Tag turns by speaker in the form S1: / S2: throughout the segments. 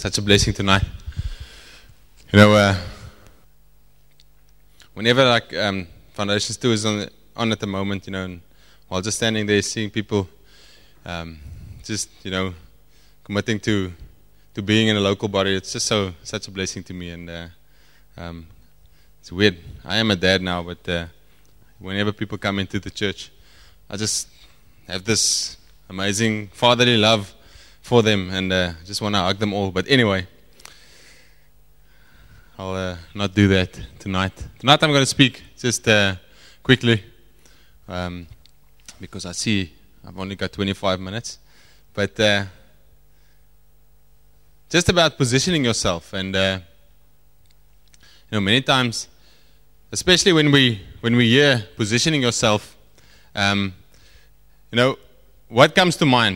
S1: Such a blessing tonight. You know, whenever Foundations 2 is on at the moment, and while just standing there seeing people just, committing to being in a local body, it's just such a blessing to me. And it's weird. I am a dad now, but whenever people come into the church, I just have this amazing fatherly love for them, and just want to hug them all. But anyway, I'll not do that tonight. Tonight I'm going to speak just quickly, because I see I've only got 25 minutes. But just about positioning yourself, and many times, especially when we hear positioning yourself, what comes to mind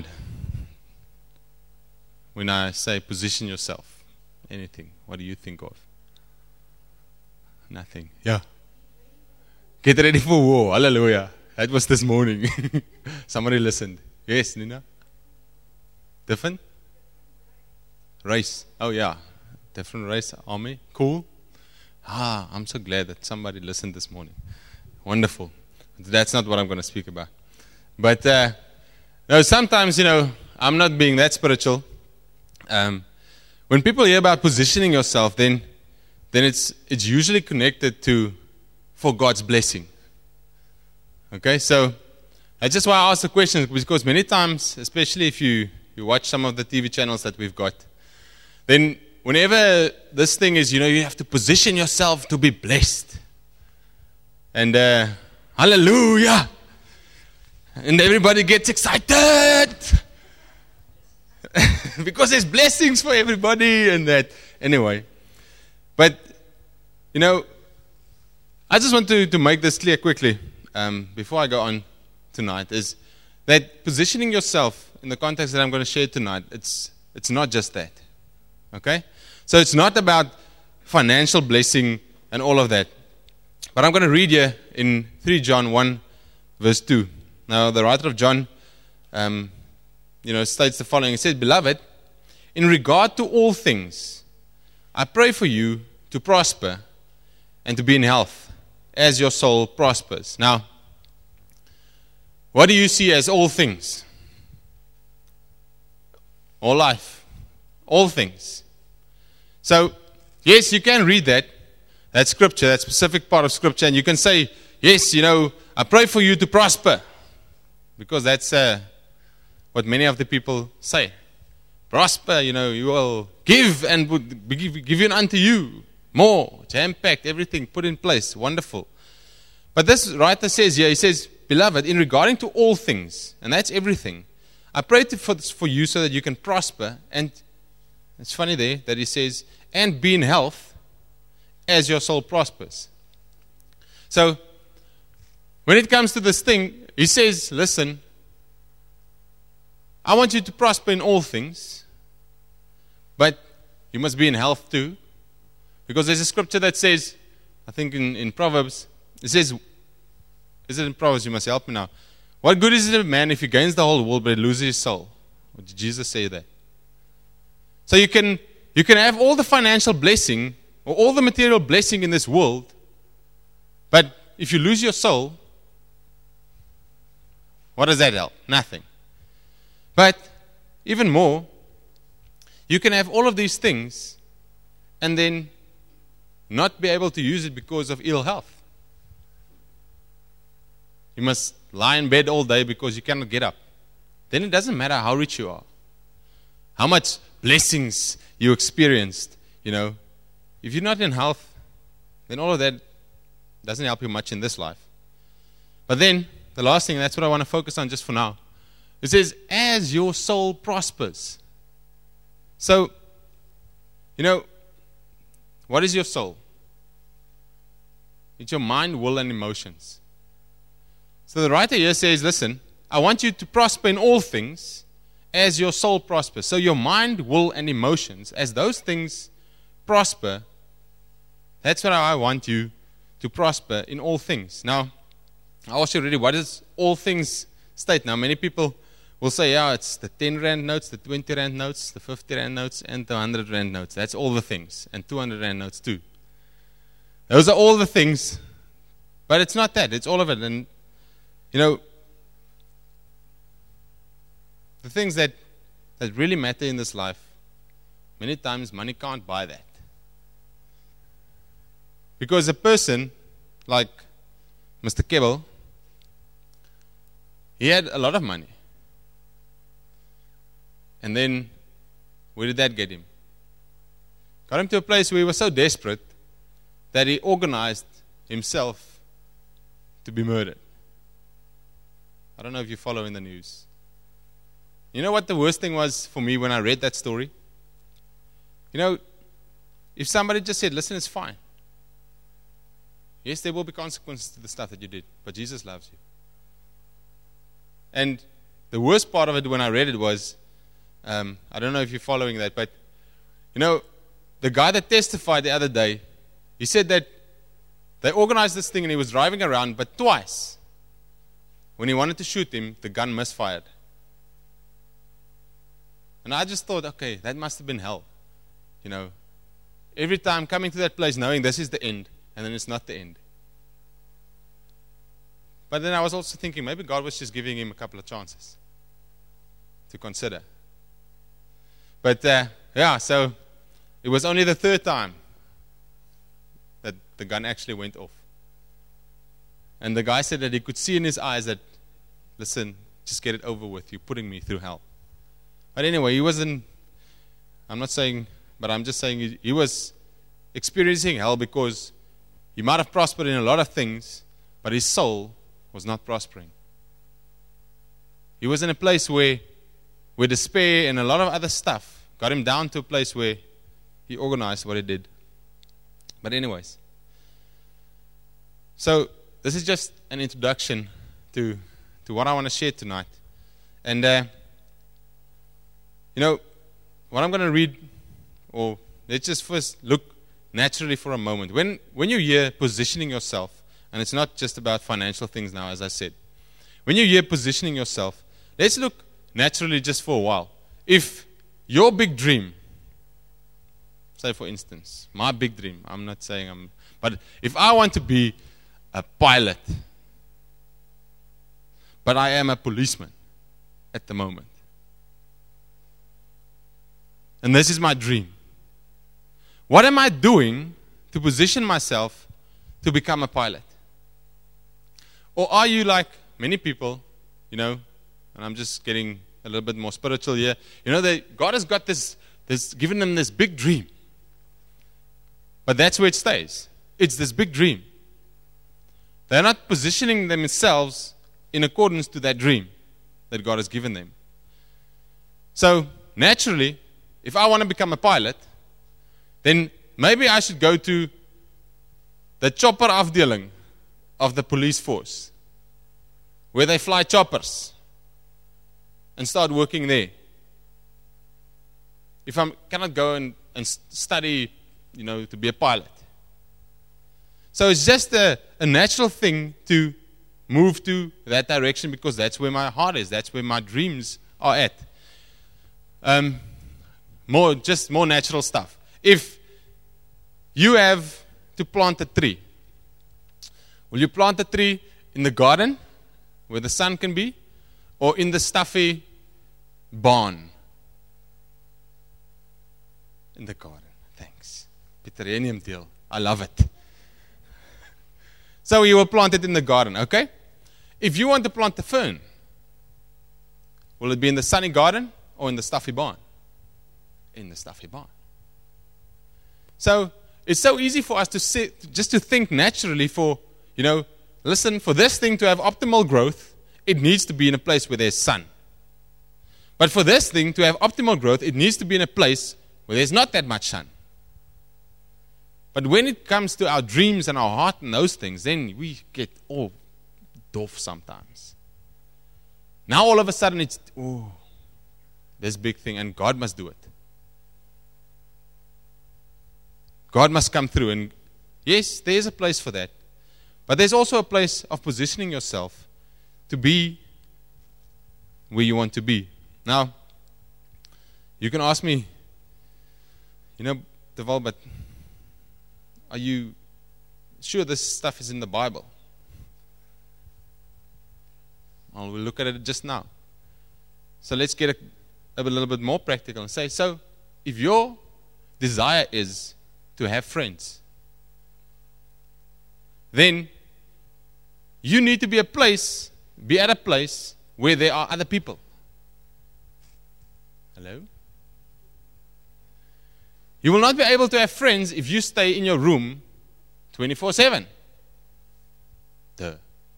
S1: when I say position yourself? Anything? What do you think of? Nothing. Yeah. Get ready for war. Hallelujah. That was this morning. Somebody listened. Yes, Nina? Different? Race. Oh, yeah. Different race. Army. Cool. I'm so glad that somebody listened this morning. Wonderful. That's not what I'm going to speak about. But sometimes, I'm not being that spiritual. When people hear about positioning yourself, then it's usually connected for God's blessing. Okay, so that's just why I ask the question, because many times, especially if you watch some of the TV channels that we've got, then whenever this thing is, you have to position yourself to be blessed. And hallelujah! And everybody gets excited because there's blessings for everybody and that. Anyway, but I just want to make this clear quickly before I go on tonight, is that positioning yourself in the context that I'm going to share tonight, it's not just that. Okay? So it's not about financial blessing and all of that. But I'm going to read here in 3 John 1 verse 2. Now, the writer of John, states the following. He says, "Beloved, in regard to all things, I pray for you to prosper and to be in health, as your soul prospers." Now, what do you see as all things? All life. All things. So, yes, you can read that scripture, that specific part of scripture, and you can say, yes, I pray for you to prosper. Because that's what many of the people say. Prosper, you will give and would be given unto you. More, jam-packed, everything put in place. Wonderful. But this writer says here, he says, "Beloved, in regarding to all things," and that's everything, "I pray for you so that you can prosper." And it's funny there that he says, "and be in health as your soul prospers." So, when it comes to this thing, he says, listen, I want you to prosper in all things, but you must be in health too. Because there's a scripture that says, I think in Proverbs, it says, is it in Proverbs? You must help me now. What good is it a man if he gains the whole world but he loses his soul? Or did Jesus say that? So you can have all the financial blessing or all the material blessing in this world, but if you lose your soul, what does that help? Nothing. But even more, you can have all of these things and then not be able to use it because of ill health. You must lie in bed all day because you cannot get up. Then it doesn't matter how rich you are, how much blessings you experienced. If you're not in health, then all of that doesn't help you much in this life. But then, the last thing, that's what I want to focus on just for now. It says, as your soul prospers. So, what is your soul? It's your mind, will, and emotions. So the writer here says, listen, I want you to prosper in all things as your soul prospers. So your mind, will, and emotions, as those things prosper, that's what I want you to prosper in all things. Now, I asked you already, what does all things state? Now, many people will say, yeah, it's the 10 rand notes, the 20 rand notes, the 50 rand notes, and the 100 rand notes. That's all the things. And 200 rand notes too. Those are all the things. But it's not that. It's all of it. And, the things that really matter in this life, many times money can't buy that. Because a person like Mr. Kebbel, he had a lot of money. And then, where did that get him? Got him to a place where he was so desperate that he organized himself to be murdered. I don't know if you follow in the news. You know what the worst thing was for me when I read that story? If somebody just said, listen, it's fine. Yes, there will be consequences to the stuff that you did, but Jesus loves you. And the worst part of it when I read it was, I don't know if you're following that, but, the guy that testified the other day, he said that they organized this thing and he was driving around, but twice, when he wanted to shoot him, the gun misfired. And I just thought, okay, that must have been hell. Every time coming to that place, knowing this is the end, and then it's not the end. But then I was also thinking, maybe God was just giving him a couple of chances to consider. But, so it was only the third time that the gun actually went off. And the guy said that he could see in his eyes that, listen, just get it over with. You're putting me through hell. But anyway, he wasn't, I'm not saying, but I'm just saying he was experiencing hell because he might have prospered in a lot of things, but his soul was not prospering. He was in a place where despair and a lot of other stuff got him down to a place where he organized what he did. But anyways, so this is just an introduction to what I want to share tonight. And, what I'm going to read, or let's just first look naturally for a moment. When you hear positioning yourself, and it's not just about financial things now, as I said. When you hear positioning yourself, let's look naturally just for a while. If your big dream, say for instance, my big dream, I'm not saying but if I want to be a pilot, but I am a policeman at the moment, and this is my dream, what am I doing to position myself to become a pilot? Or are you like many people, and I'm just getting a little bit more spiritual here, God has got this given them this big dream. But that's where it stays. It's this big dream. They're not positioning themselves in accordance to that dream that God has given them. So, naturally, if I want to become a pilot, then maybe I should go to the chopper afdeling of the police force, where they fly choppers, and start working there. If I cannot go and study, to be a pilot. So it's just a natural thing to move to that direction because that's where my heart is. That's where my dreams are at. More natural stuff. If you have to plant a tree, will you plant a tree in the garden where the sun can be, or in the stuffy barn? In the garden. Thanks. Peterenium deal. I love it. So you will plant it in the garden, okay? If you want to plant the fern, will it be in the sunny garden or in the stuffy barn? In the stuffy barn. So it's so easy for us to just to think naturally for, listen, for this thing to have optimal growth, it needs to be in a place where there's sun. But for this thing to have optimal growth, it needs to be in a place where there's not that much sun. But when it comes to our dreams and our heart and those things, then we get all doof sometimes. Now all of a sudden it's, this big thing, and God must do it. God must come through, and yes, there is a place for that. But there's also a place of positioning yourself to be where you want to be. Now, you can ask me, Deval, but are you sure this stuff is in the Bible? Well, we'll look at it just now. So let's get a little bit more practical and say, so if your desire is to have friends, then you need to be at a place where there are other people. Hello? You will not be able to have friends if you stay in your room 24/7. Duh.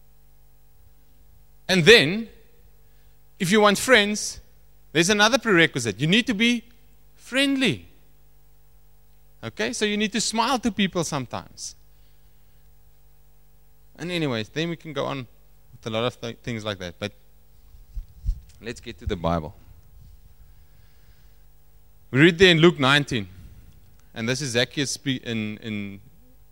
S1: And then, if you want friends, there's another prerequisite. You need to be friendly. Okay? So you need to smile to people sometimes. And anyways, then we can go on with a lot of things like that. But let's get to the Bible. We read there in Luke 19. And this is Zacchaeus did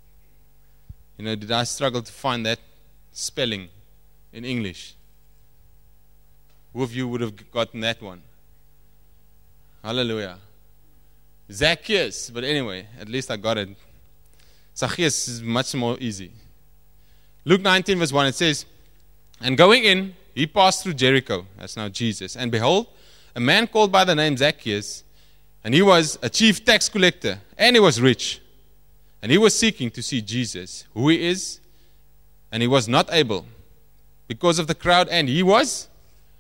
S1: I struggle to find that spelling in English? Who of you would have gotten that one? Hallelujah. Zacchaeus. But anyway, at least I got it. Zacchaeus is much more easy. Luke 19 verse 1, it says, "And going in, he passed through Jericho," that's now Jesus, "and behold, a man called by the name Zacchaeus, and he was a chief tax collector, and he was rich. And he was seeking to see Jesus, who he is, and he was not able, because of the crowd, and he was,"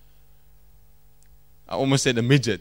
S1: I almost said a midget.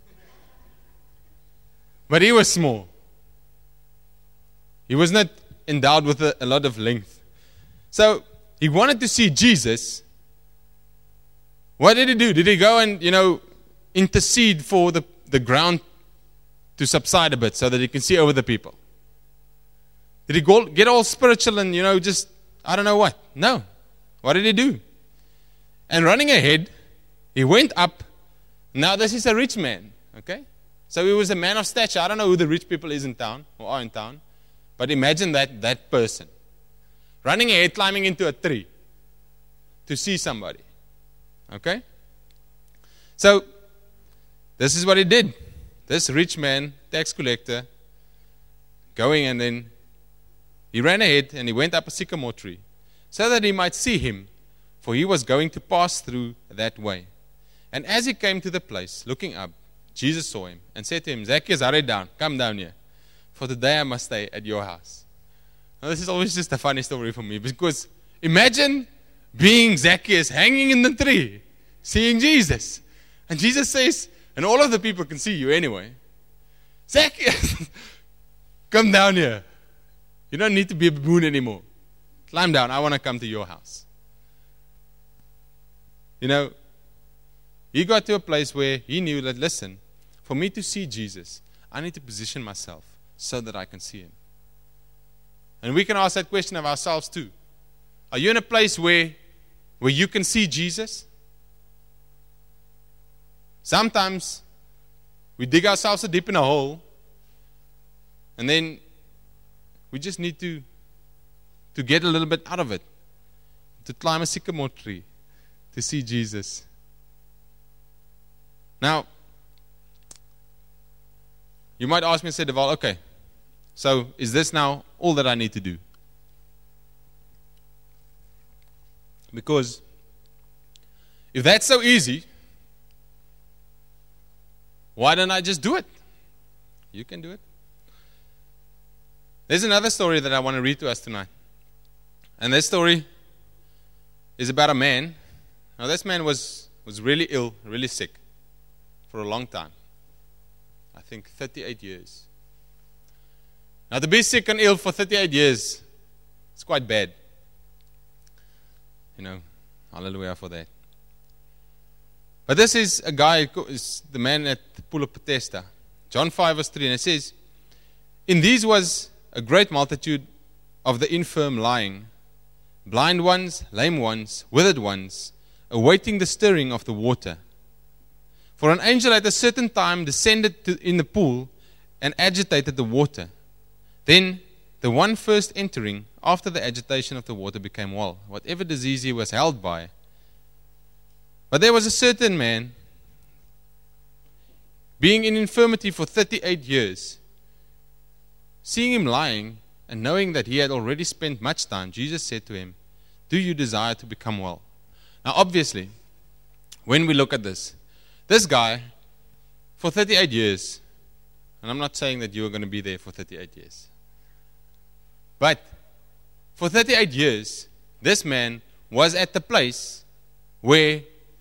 S1: But he was small. He was not endowed with a lot of length. So, he wanted to see Jesus. What did he do? Did he go and, intercede for the ground to subside a bit so that he can see over the people? Did he get all spiritual and, just, I don't know what? No. What did he do? And running ahead, he went up. Now this is a rich man, okay? So he was a man of stature. I don't know who the rich people is in town, or are in town, but imagine that person. Running ahead, climbing into a tree to see somebody, okay? So, this is what he did. This rich man, tax collector, going, and then he ran ahead and he went up a sycamore tree so that he might see him, for he was going to pass through that way. And as he came to the place, looking up, Jesus saw him and said to him, "Zacchaeus, hurry down, come down here, for today I must stay at your house." Now, this is always just a funny story for me, because imagine being Zacchaeus hanging in the tree, seeing Jesus. And Jesus says, and all of the people can see you anyway, "Zacchaeus, come down here. You don't need to be a baboon anymore. Climb down. I want to come to your house." He got to a place where he knew that, listen, for me to see Jesus, I need to position myself so that I can see him. And we can ask that question of ourselves too. Are you in a place where you can see Jesus? Sometimes we dig ourselves so deep in a hole, and then we just need to get a little bit out of it, to climb a sycamore tree, to see Jesus. Now, you might ask me and say, "Deval, okay, so is this now all that I need to do?" Because if that's so easy, why don't I just do it? You can do it. There's another story that I want to read to us tonight. And this story is about a man. Now, this man was really ill, really sick for a long time. I think 38 years. Now, to be sick and ill for 38 years, it's quite bad. Hallelujah for that. But this is a guy, is the man at the pool of Bethesda. John 5 verse 3, and it says, "In these was a great multitude of the infirm lying, blind ones, lame ones, withered ones, awaiting the stirring of the water. For an angel at a certain time descended in the pool and agitated the water. Then the one first entering, after the agitation of the water, became well, whatever disease he was held by. But there was a certain man, being in infirmity for 38 years, seeing him lying, and knowing that he had already spent much time, Jesus said to him, do you desire to become well? Now obviously, when we look at this guy, for 38 years, and I'm not saying that you are going to be there for 38 years, but for 38 years, this man was at the place where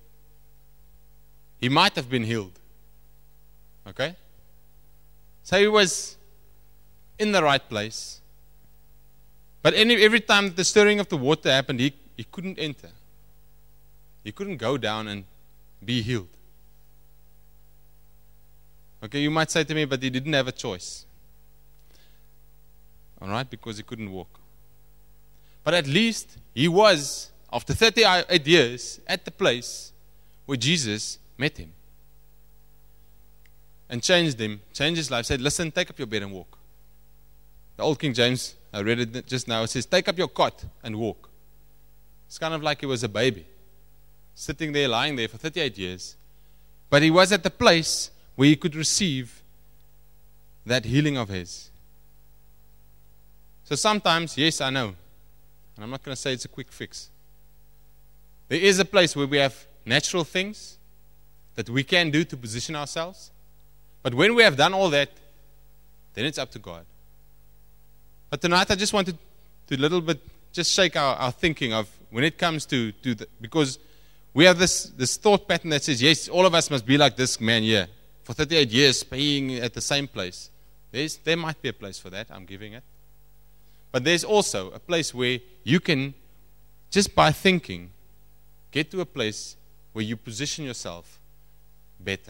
S1: he might have been healed. Okay? So he was in the right place. But every time the stirring of the water happened, he couldn't enter. He couldn't go down and be healed. Okay, you might say to me, but he didn't have a choice. All right, because he couldn't walk. But at least he was, after 38 years, at the place where Jesus met him. And changed him, changed his life, said, listen, take up your bed and walk. The old King James, I read it just now, it says, take up your cot and walk. It's kind of like he was a baby, sitting there, lying there for 38 years. But he was at the place where he could receive that healing of his. So sometimes, yes, I know, and I'm not going to say it's a quick fix. There is a place where we have natural things that we can do to position ourselves. But when we have done all that, then it's up to God. But tonight I just wanted to a little bit just shake our thinking of when it comes to because we have this thought pattern that says, yes, all of us must be like this man here for 38 years, being at the same place. There might be a place for that, I'm giving it. But there's also a place where you can, just by thinking, get to a place where you position yourself better.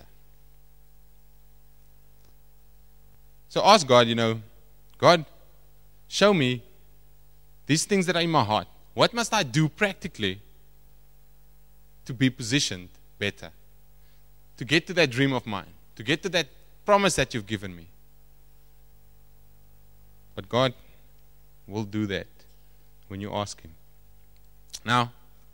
S1: So ask God, God, show me these things that are in my heart. What must I do practically to be positioned better? To get to that dream of mine. To get to that promise that you've given me. But God will do that when you ask Him. Now,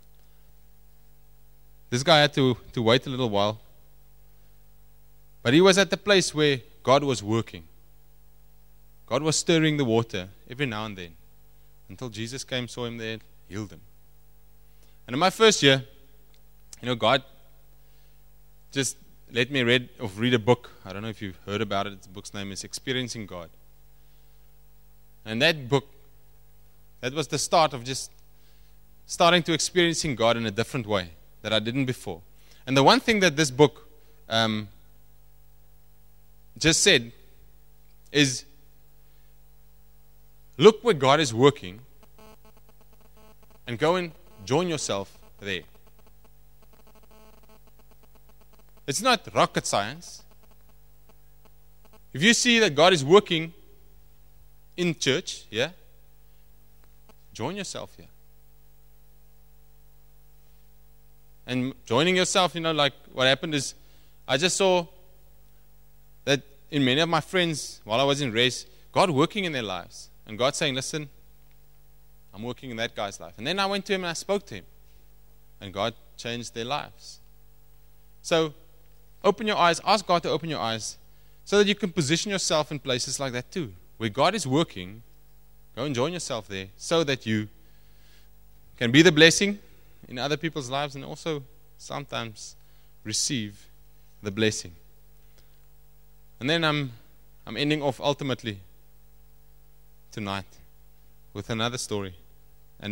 S1: this guy had to wait a little while. But he was at the place where God was working. God was stirring the water every now and then. Until Jesus came, saw him there, healed him. And in my first year, God just let me read a book. I don't know if you've heard about it. The book's name is Experiencing God. And that book, that was the start of just starting to experiencing God in a different way that I didn't before. And the one thing that this book just said is, look where God is working and go and join yourself there. It's not rocket science. If you see that God is working in church, join yourself here. And joining yourself, like what happened is, I just saw that in many of my friends, while I was in race, God working in their lives. And God saying, listen, I'm working in that guy's life. And then I went to him and I spoke to him. And God changed their lives. So, open your eyes, ask God to open your eyes, so that you can position yourself in places like that too. Where God is working, go and join yourself there, so that you can be the blessing in other people's lives and also sometimes receive the blessing. And then I'm ending off ultimately tonight with another story. And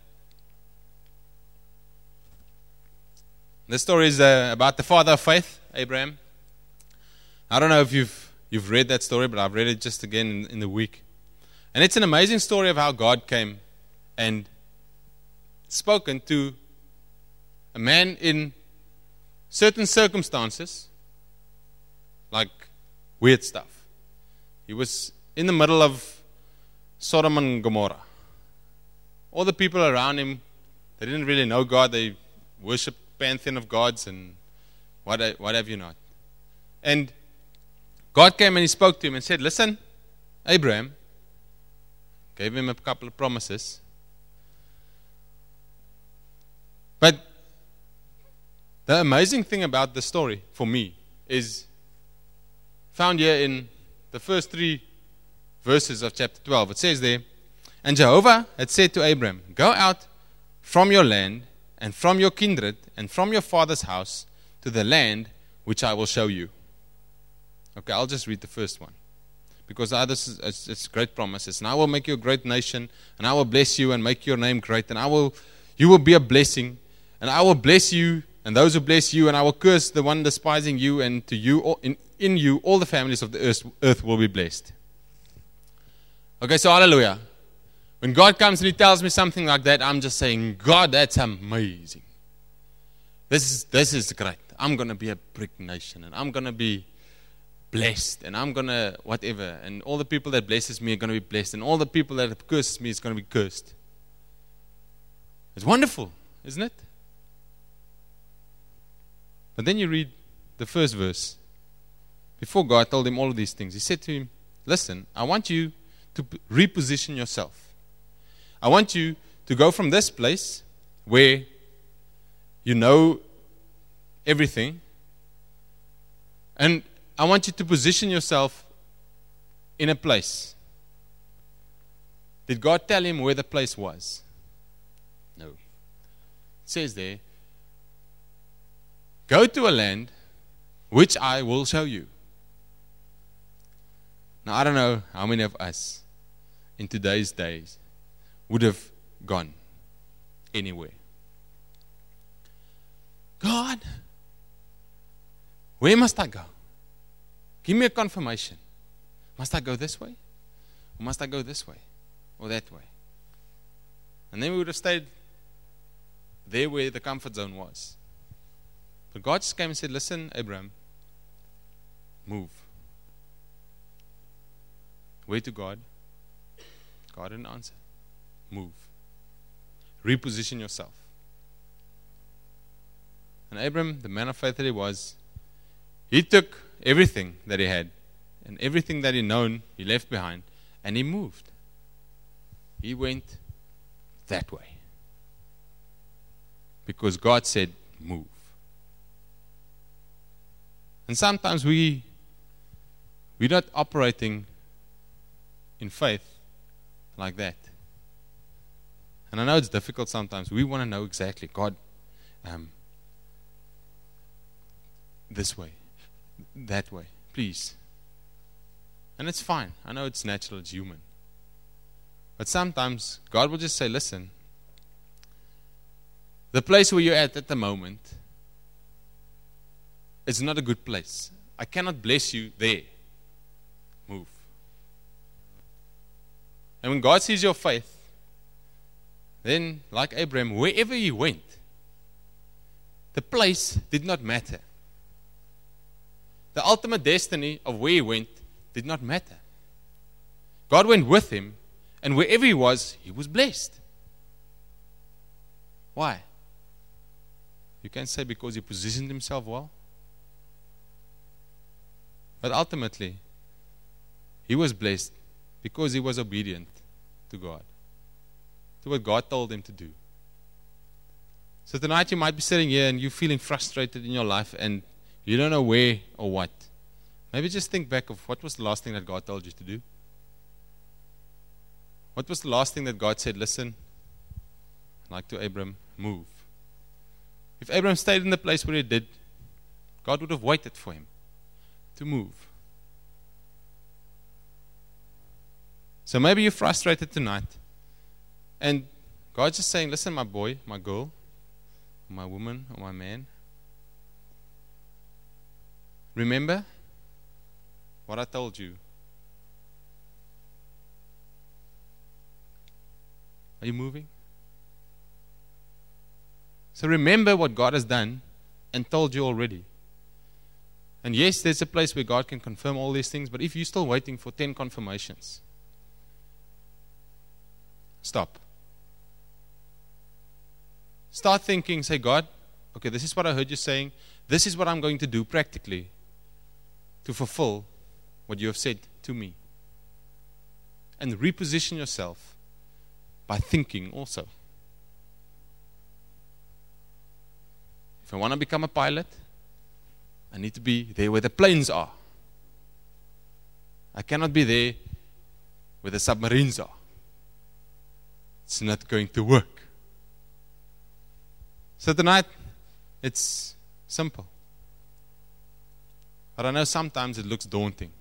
S1: this story is about the father of faith, Abraham. I don't know if you've read that story, but I've read it just again in the week. And it's an amazing story of how God came and spoken to a man in certain circumstances, like weird stuff. He was in the middle of Sodom and Gomorrah. All the people around him, they didn't really know God. They worshipped pantheon of gods and what have you not. And God came and He spoke to him and said, listen, Abraham, gave him a couple of promises. But The amazing thing about the story, for me, is found here in the first 3 verses of chapter 12. It says there, and Jehovah had said to Abram, go out from your land and from your kindred and from your father's house to the land which I will show you. Okay, I'll just read the first one. Because the others, it's great promises. And I will make you a great nation, and I will bless you and make your name great, and you will be a blessing, and I will bless you, and those who bless you, and I will curse the one despising you, and to you, in you, all the families of the earth will be blessed. Okay, so hallelujah. When God comes and He tells me something like that, I'm just saying, God, that's amazing. This is great. I'm going to be a big nation, and I'm going to be blessed, and I'm going to whatever, and all the people that blesses me are going to be blessed, and all the people that curses me is going to be cursed. It's wonderful, isn't it? But then you read the first verse. Before God told him all of these things, He said to him, listen, I want you to reposition yourself. I want you to go from this place where you know everything, and I want you to position yourself in a place. Did God tell him where the place was? No. It says there, go to a land which I will show you. Now, I don't know how many of us in today's days would have gone anywhere. God, where must I go? Give me a confirmation. Must I go this way? Or must I go this way? Or that way? And then we would have stayed there where the comfort zone was. But God just came and said, listen, Abraham, move. Where to God? God didn't answer. Move. Reposition yourself. And Abraham, the man of faith that he was, he took everything that he had and everything that he known, he left behind, and he moved. He went that way. Because God said, move. And sometimes we're not operating in faith like that. And I know it's difficult sometimes. We want to know exactly, God, this way, that way, please. And it's fine. I know it's natural, it's human. But sometimes God will just say, listen, the place where you're at the moment is not a good place. I cannot bless you there. Move. And when God sees your faith, then, like Abraham, wherever he went, the place did not matter. The ultimate destiny of where he went did not matter. God went with him, and wherever he was blessed. Why? You can say because he positioned himself well. But ultimately, he was blessed because he was obedient to God, to what God told him to do. So tonight you might be sitting here and you're feeling frustrated in your life and you don't know where or what. Maybe just think back of what was the last thing that God told you to do. What was the last thing that God said, listen, like to Abram, move. If Abram stayed in the place where he did, God would have waited for him to move. So maybe you're frustrated tonight and God's just saying, listen, my boy, my girl, my woman, or my man, remember what I told you. Are you moving? So remember what God has done and told you already. And yes, there's a place where God can confirm all these things, but if you're still waiting for 10 confirmations, stop. Start thinking, say, God, okay, this is what I heard you saying. This is what I'm going to do practically to fulfill what you have said to me. And reposition yourself by thinking also. If I want to become a pilot, I need to be there where the planes are. I cannot be there where the submarines are. It's not going to work. So tonight, it's simple. But I know sometimes it looks daunting.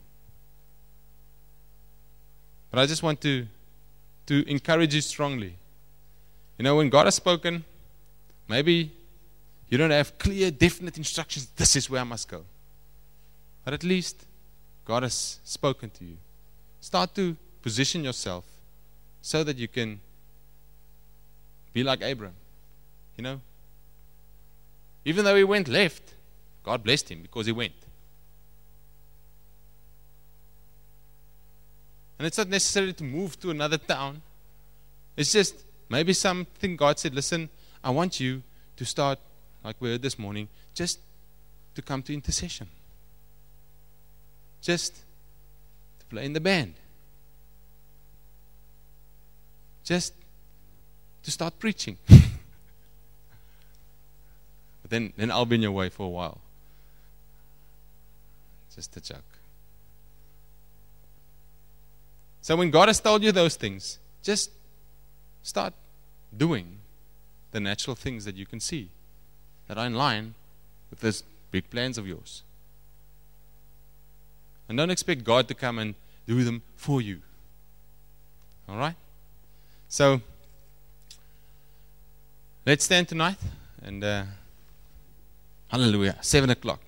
S1: But I just want to encourage you strongly. You know, when God has spoken, maybe you don't have clear, definite instructions. This is where I must go. But at least God has spoken to you. Start to position yourself so that you can be like Abraham. You know, even though he went left, God blessed him because he went. And it's not necessary to move to another town. It's just maybe something God said, listen, I want you to start, like we heard this morning, just to come to intercession. Just to play in the band. Just to start preaching. But then I'll be in your way for a while. Just a joke. So when God has told you those things, just start doing the natural things that you can see that are in line with those big plans of yours. And don't expect God to come and do them for you. All right? So, let's stand tonight and hallelujah, 7 o'clock.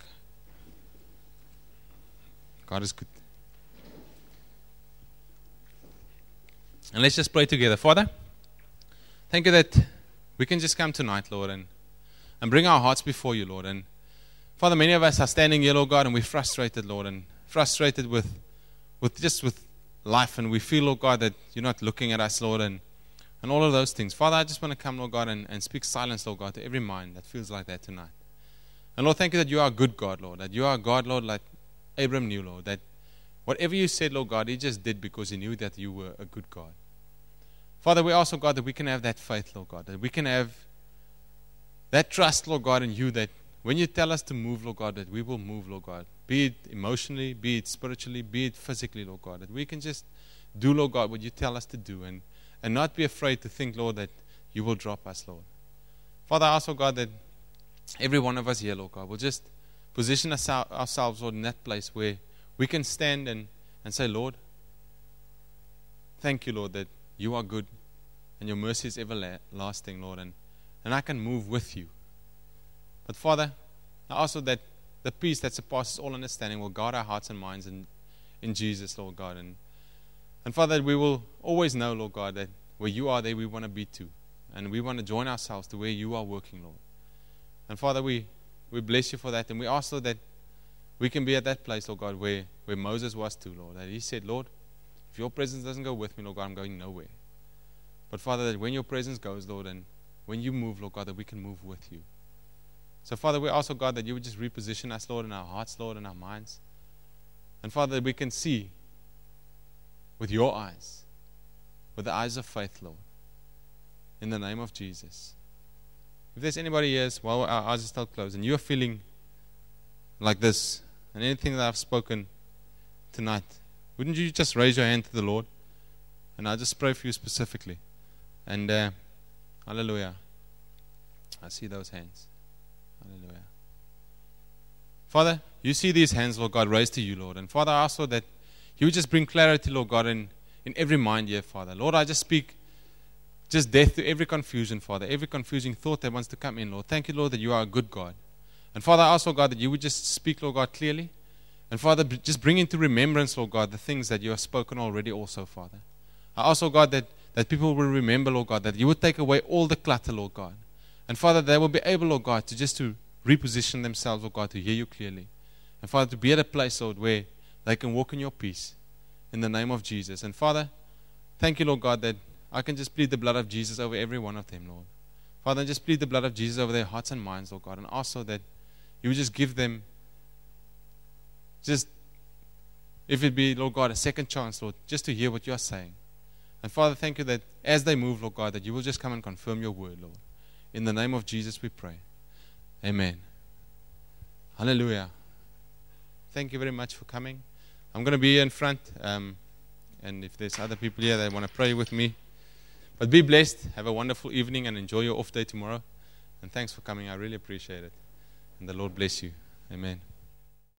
S1: God is good. And let's just pray together. Father, thank you that we can just come tonight, Lord, and bring our hearts before you, Lord. And Father, many of us are standing here, Lord God, and we're frustrated, Lord, and frustrated with life. And we feel, Lord God, that you're not looking at us, Lord, and all of those things. Father, I just want to come, Lord God, and speak silence, Lord God, to every mind that feels like that tonight. And Lord, thank you that you are a good God, Lord, that you are a God, Lord, like Abraham knew, Lord, that whatever you said, Lord God, he just did because he knew that you were a good God. Father, we also, God, that we can have that faith, Lord God, that we can have that trust, Lord God, in you, that when you tell us to move, Lord God, that we will move, Lord God, be it emotionally, be it spiritually, be it physically, Lord God, that we can just do, Lord God, what you tell us to do and not be afraid to think, Lord, that you will drop us, Lord. Father, I also, God, that every one of us here, Lord God, will just position ourselves, Lord, in that place where we can stand and say, Lord, thank you, Lord, that you are good and your mercy is everlasting, Lord, and I can move with you. But Father, also that the peace that surpasses all understanding will guard our hearts and minds in Jesus, Lord God. And Father, we will always know, Lord God, that where you are, there we want to be too. And we want to join ourselves to where you are working, Lord. And Father, we bless you for that. And we ask, Lord, that we can be at that place, Lord God, where Moses was too, Lord. That he said, Lord, if your presence doesn't go with me, Lord God, I'm going nowhere. But Father, that when your presence goes, Lord, and when you move, Lord God, that we can move with you. So Father, we also, God, that you would just reposition us, Lord, in our hearts, Lord, in our minds. And Father, that we can see with your eyes, with the eyes of faith, Lord, in the name of Jesus. If there's anybody here, while our eyes are still closed, and you're feeling like this, and anything that I've spoken tonight, wouldn't you just raise your hand to the Lord? And I'll just pray for you specifically. And hallelujah. I see those hands. Hallelujah. Father, you see these hands, Lord God, raised to you, Lord. And Father, I ask, Lord, that you would just bring clarity, Lord God, in every mind here, Father. Lord, I just speak just death to every confusion, Father, every confusing thought that wants to come in, Lord. Thank you, Lord, that you are a good God. And Father, I ask, Lord God, that you would just speak, Lord God, clearly. And Father, just bring into remembrance, Lord God, the things that you have spoken already also, Father. I also, God, that people will remember, Lord God, that you would take away all the clutter, Lord God. And Father, they will be able, Lord God, to reposition themselves, Lord God, to hear you clearly. And Father, to be at a place, Lord, where they can walk in your peace in the name of Jesus. And Father, thank you, Lord God, that I can just plead the blood of Jesus over every one of them, Lord. Father, just plead the blood of Jesus over their hearts and minds, Lord God. And also that you would just give them, just, if it be, Lord God, a second chance, Lord, just to hear what you are saying. And Father, thank you that as they move, Lord God, that you will just come and confirm your word, Lord. In the name of Jesus we pray. Amen. Hallelujah. Thank you very much for coming. I'm going to be here in front, and if there's other people here that want to pray with me. But be blessed. Have a wonderful evening and enjoy your off day tomorrow. And thanks for coming. I really appreciate it. And the Lord bless you. Amen.